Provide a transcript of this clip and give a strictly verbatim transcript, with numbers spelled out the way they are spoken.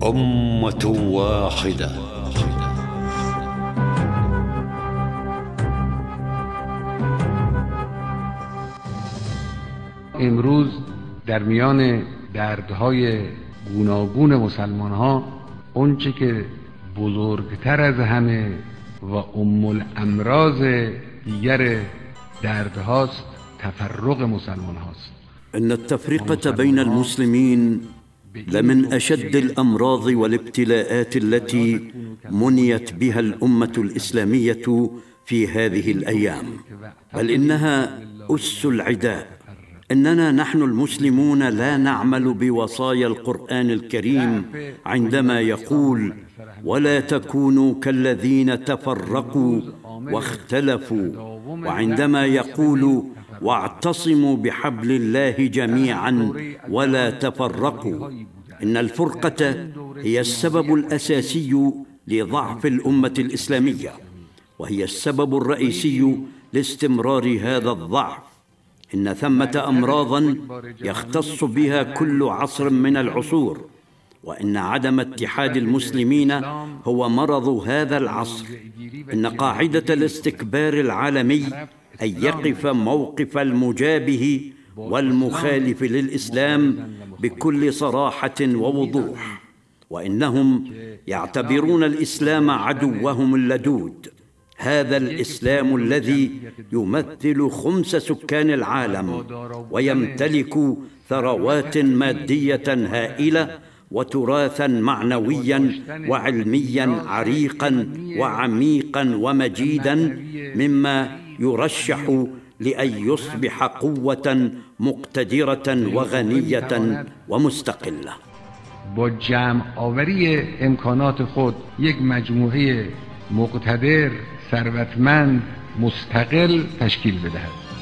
أمة واحدة. امروز در میان دردهای گوناگون مسلمان ها اونچه که بزرگتر از همه و ام الامراض دیگر دردهاست تفرق مسلمان هاست. إن التفرقة بين المسلمين لمن أشد الأمراض والابتلاءات التي منيت بها الأمة الإسلامية في هذه الأيام، بل إنها أس العداء. إننا نحن المسلمون لا نعمل بوصايا القرآن الكريم عندما يقول: ولا تكونوا كالذين تفرقوا واختلفوا، وعندما يقول: واعتصموا بحبل الله جميعا ولا تفرقوا. إن الفرقة هي السبب الأساسي لضعف الأمة الإسلامية، وهي السبب الرئيسي لاستمرار هذا الضعف. إن ثمة أمراضا يختص بها كل عصر من العصور، وإن عدم اتحاد المسلمين هو مرض هذا العصر. إن قاعدة الاستكبار العالمي أن يقف موقف المجابه والمخالف للإسلام بكل صراحة ووضوح، وإنهم يعتبرون الإسلام عدوهم اللدود. هذا الإسلام الذي يمثل خمس سكان العالم ويمتلك ثروات مادية هائلة وتراثا معنويا وعلميا عريقا وعميقا ومجيدا، مما يرشح لأن يصبح قوة مقتدرة وغنية ومستقلة. با جمع آوری امکانات خود یک مجموعه مقتدر، ثروتمند، مستقل تشکیل بدهد.